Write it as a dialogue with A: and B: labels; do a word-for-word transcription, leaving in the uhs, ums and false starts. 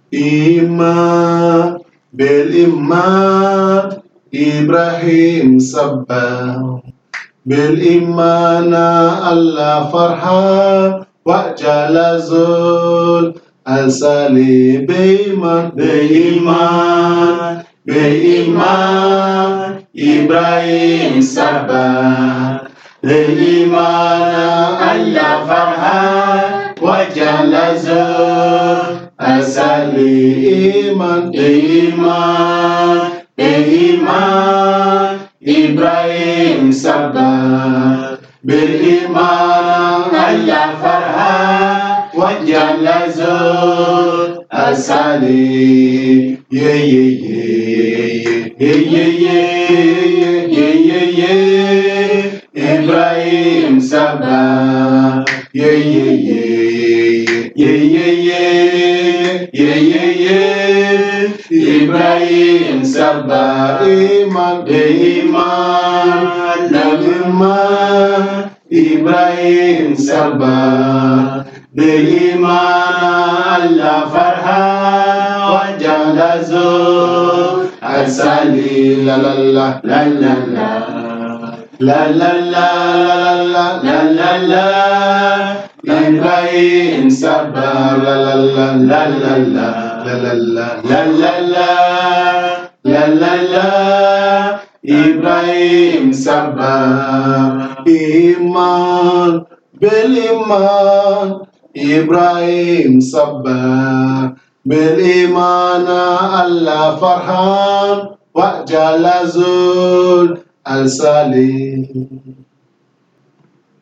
A: إيمان بالإيمان إبراهيم صبر بالإيمان الله فرحان وجل زول الصليب بإيمان بإيمان بإيمان إبراهيم صبر بالإيمان الله فرحان وجل زول الصليب بإيمان بإيمان إبراهيم صبر بالإيمان الله فرحان وجل زول الصليب يا يا يا يا يا يا يا إبراهيم صبر يا يا يا يا يا يا يا إبراهيم صبر إيمان بإيمان بإيمان إبراهيم صبر بإيمان الله فرحان وجل زول الصليب لا لا لا لا لا لا لا لا لا لا لا إبراهيم صبر لا لا لا لا لا لا لا لا لا لا لا إبراهيم صبر إيمان بالإيمان إبراهيم صبر بالإيمان الله فرحان وجل زول الصليب.